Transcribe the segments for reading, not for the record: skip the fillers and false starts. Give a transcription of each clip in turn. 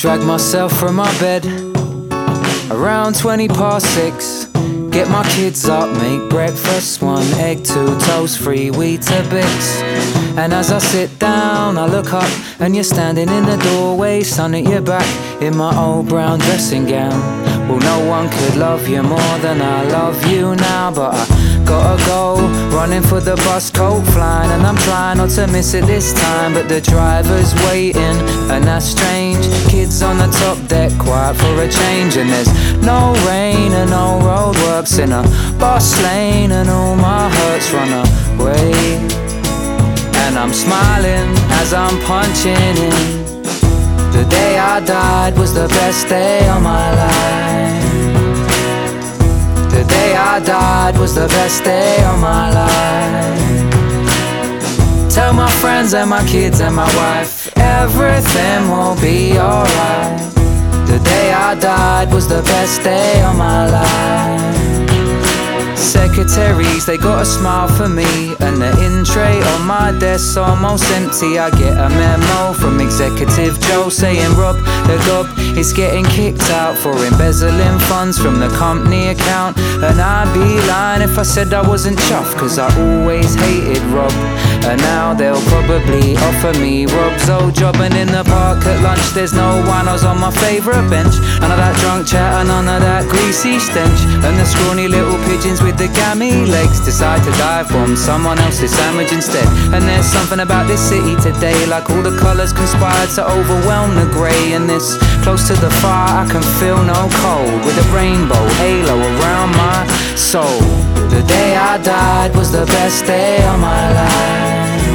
Drag myself from my bed around 6:20. Get my kids up, make breakfast, 1 egg, 2 toast, 3 Weetabix. And as I sit down, I look up, and you're standing in the doorway, sun at your back, in my old brown dressing gown. Well, no one could love you more than I love you now, but I gotta go, running for the bus, coat flying, and I'm trying not to miss it this time, but the driver's waiting, and that's strange. Kids on the top deck, quiet for a change, and there's no rain and no roadworks in a bus lane, and all my hurts run away. And I'm smiling as I'm punching in. The day I died was the best day of my life. The day I died was the best day of my life. Tell my friends and my kids and my wife, everything will be alright. The day I died was the best day of my life. Secretaries, they got a smile for me, and the in tray on my desk's almost empty. I get a memo from Executive Joe saying Rob, the gob is getting kicked out for embezzling funds from the company account. And I'd be lying if I said I wasn't chuffed, cause I always hated Rob. And now they'll probably offer me Rob's old job. And in the park at lunch there's no one, I was on my favourite bench. None of that drunk chat and none of that greasy stench. And the scrawny little pigeons with the gammy legs decide to dive bomb someone else's sandwich instead. And there's something about this city today, like all the colours conspired to overwhelm the grey. And this close to the fire I can feel no cold, with a rainbow halo around my soul. The day I died was the best day of my life.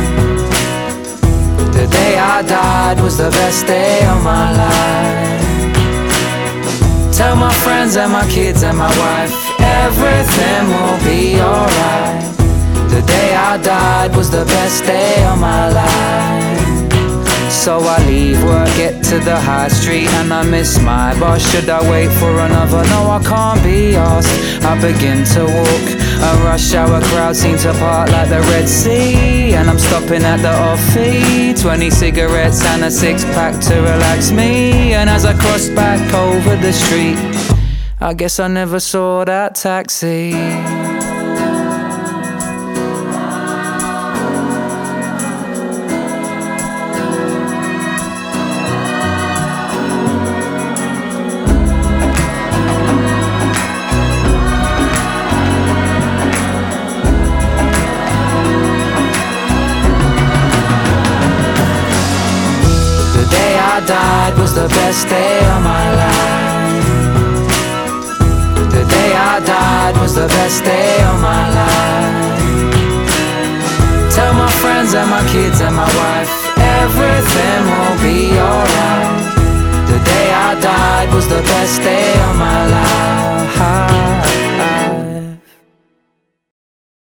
The day I died was the best day of my life. Tell my friends and my kids and my wife, everything will be alright. The day I died was the best day of my life. So I leave work, get to the high street, and I miss my boss. Should I wait for another? No, I can't be asked. I begin to walk. A rush hour crowd seems to part like the Red Sea, and I'm stopping at the offie. 20 cigarettes and a 6-pack to relax me. And as I cross back over the street, I guess I never saw that taxi. Died was the best day of my life. The day I died was the best day of my life. Tell my friends and my kids and my wife, everything will be alright. The day I died was the best day of my life.